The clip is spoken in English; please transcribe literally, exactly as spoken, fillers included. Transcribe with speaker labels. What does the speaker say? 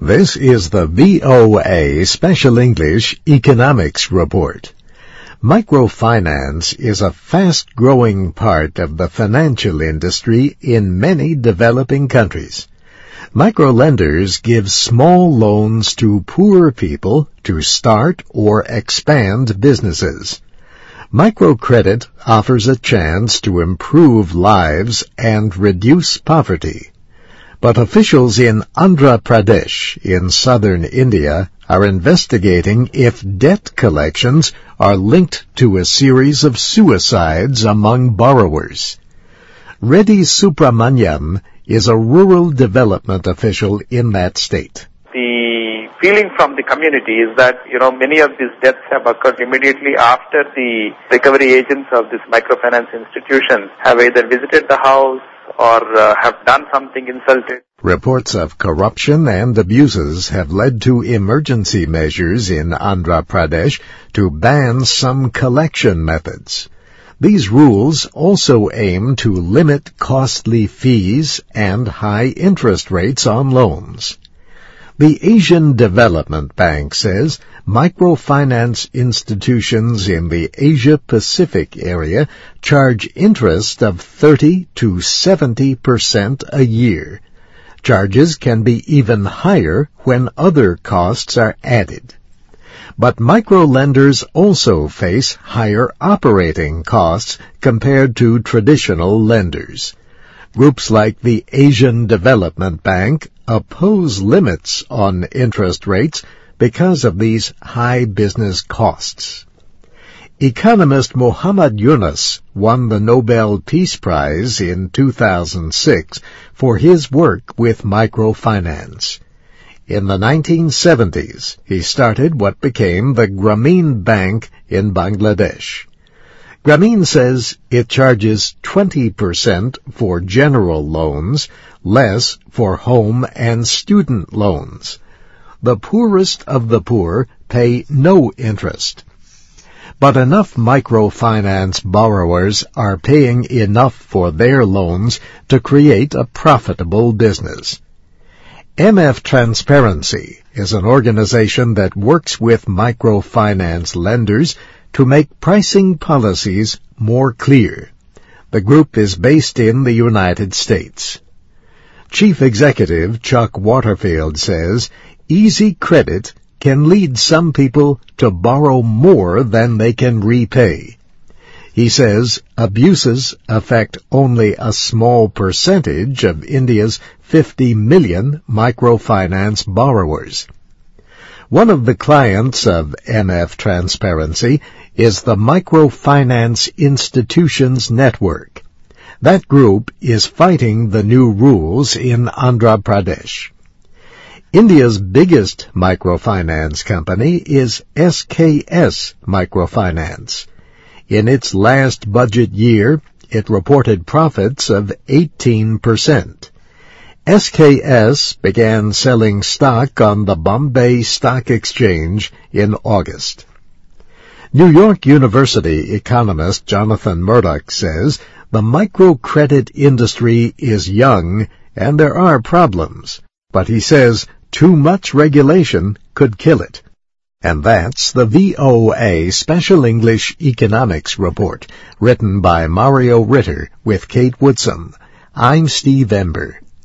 Speaker 1: This is the V O A Special English Economics Report. Microfinance is a fast-growing part of the financial industry in many developing countries. Microlenders give small loans to poor people to start or expand businesses. Microcredit offers a chance to improve lives and reduce poverty. But officials in Andhra Pradesh in southern India are investigating if debt collections are linked to a series of suicides among borrowers. Reddy Subramaniam is a rural development official in that state.
Speaker 2: The feeling from the community is that, you know, many of these deaths have occurred immediately after the recovery agents of this microfinance institution have either visited the house or uh, have done something insulting.
Speaker 1: Reports of corruption and abuses have led to emergency measures in Andhra Pradesh to ban some collection methods. These rules also aim to limit costly fees and high interest rates on loans. The Asian Development Bank says microfinance institutions in the Asia-Pacific area charge interest of thirty to seventy percent a year. Charges can be even higher when other costs are added. But microlenders also face higher operating costs compared to traditional lenders. Groups like the Asian Development Bank oppose limits on interest rates because of these high business costs. Economist Muhammad Yunus won the Nobel Peace Prize in two thousand six for his work with microfinance. In the nineteen seventies, he started what became the Grameen Bank in Bangladesh. Grameen says it charges twenty percent for general loans, less for home and student loans. The poorest of the poor pay no interest. But enough microfinance borrowers are paying enough for their loans to create a profitable business. M F Transparency is an organization that works with microfinance lenders to make pricing policies more clear. The group is based in the United States. Chief Executive Chuck Waterfield says easy credit can lead some people to borrow more than they can repay. He says abuses affect only a small percentage of India's fifty million microfinance borrowers. One of the clients of M F Transparency is the Microfinance Institutions Network. That group is fighting the new rules in Andhra Pradesh. India's biggest microfinance company is S K S Microfinance. In its last budget year, it reported profits of eighteen percent. S K S began selling stock on the Bombay Stock Exchange in August. New York University economist Jonathan Murdoch says the microcredit industry is young and there are problems, but he says too much regulation could kill it. And that's the V O A Special English Economics Report, written by Mario Ritter with Kate Woodson. I'm Steve Ember.